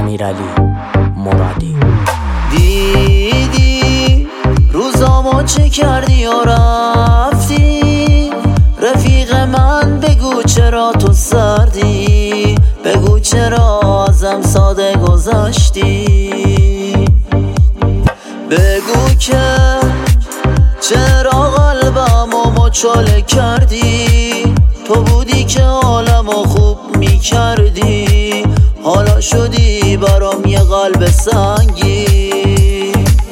امیرعلی مرادی. دیدی روزامو چه کردی و رفتی؟ رفیق من بگو چرا تو سردی؟ بگو چرا ازم ساده گذشتی؟ بگو که چرا قلبمو مچاله کردی؟ تو بودی که حالمو خوب میکردی، حالا شدی برام یه قلب سنگی.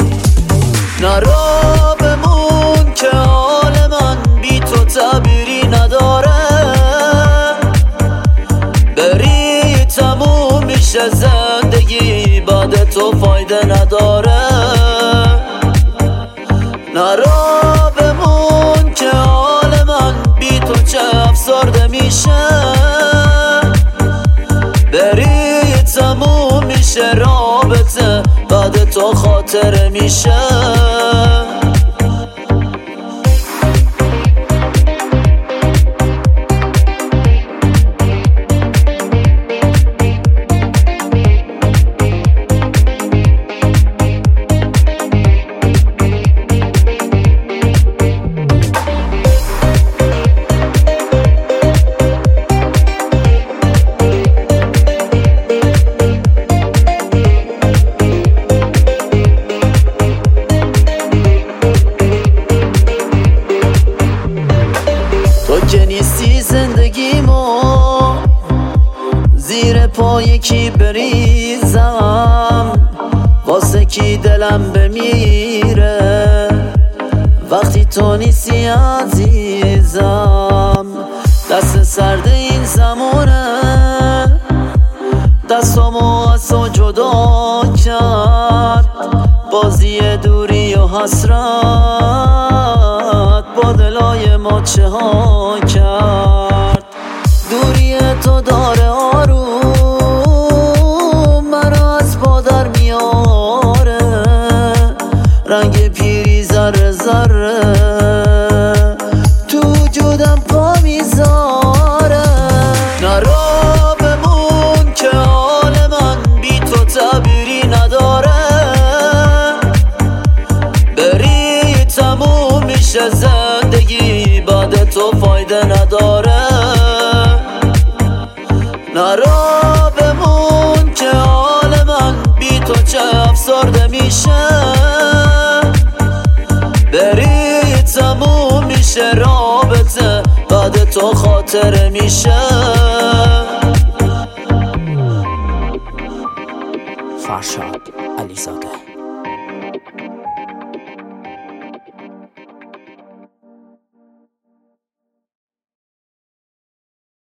نرا بمون که حال من بی تو تعبیری نداره، بری تموم میشه زندگی، بعد تو فایده نداره. نرا بمون که حال من بی تو چه افسرده میشه، بری تموم میشه رابطه، بعد تو خاطره میشه. تو که نیستی زندگیمو زیر پای کی بریزم، واسه کی دلم بمیره وقتی تو نیستی عزیزم. دست سرد این زمونه دستامو از تو جدا کرد، بازی دوری و حسرت با دلای ما چه ها کرد. دوری تو داره آروم منو از پا در میاره، رنگ پیری ذره ذره تو وجودم پا میذاره. نرا بمون که حال من بی تو تعبیری نداره، بری تموم میشه زندگی، بعد تو فایده نداره. نرا بمون که حال من بی تو چه افسرده میشه، بری تموم میشه رابطه، بعد تو خاطره میشه. فرشاد علیزاده.